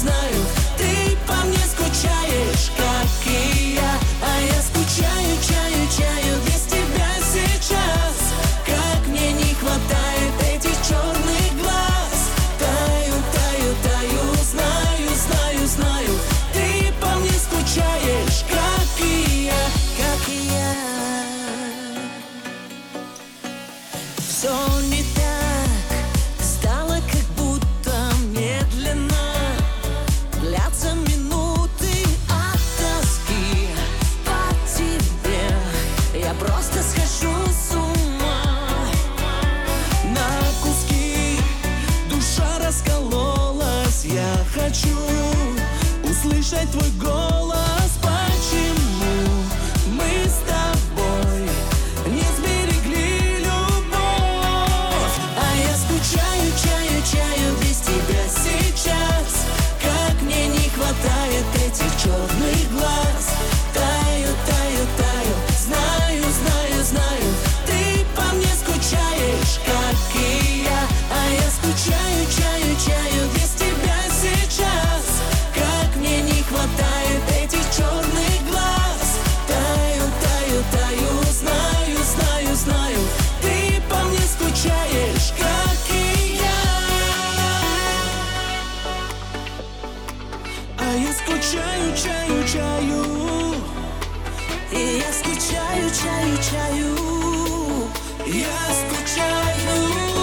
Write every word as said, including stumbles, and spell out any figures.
знаю, ты по мне скучаешь, как и я. А я скучаю, чаю, чаю без тебя сейчас. Как мне не хватает этих черных глаз. Таю, таю, таю, знаю, знаю, знаю, ты по мне скучаешь, как и я, как и я. Все не так, стало как будто медленно. Длятся минуты от тоски по тебе. Я просто схожу с ума. На куски душа раскололась. Я хочу услышать твой голос. Почему мы с тобой не сберегли любовь? А я скучаю, чаю, чаю без тебя сейчас. Как мне не хватает этих черных глаз. Таю, таю, таю, знаю, знаю, знаю, ты по мне скучаешь, как и я. А я скучаю, чаю, чаю без тебя сейчас. Как мне не хватает этих черных глаз. Таю, таю, таю, знаю, знаю, знаю, ты по мне скучаешь, как и я. А я скучаю, чаю, чаю. И я скучаю, чаю, чаю. Я скучаю.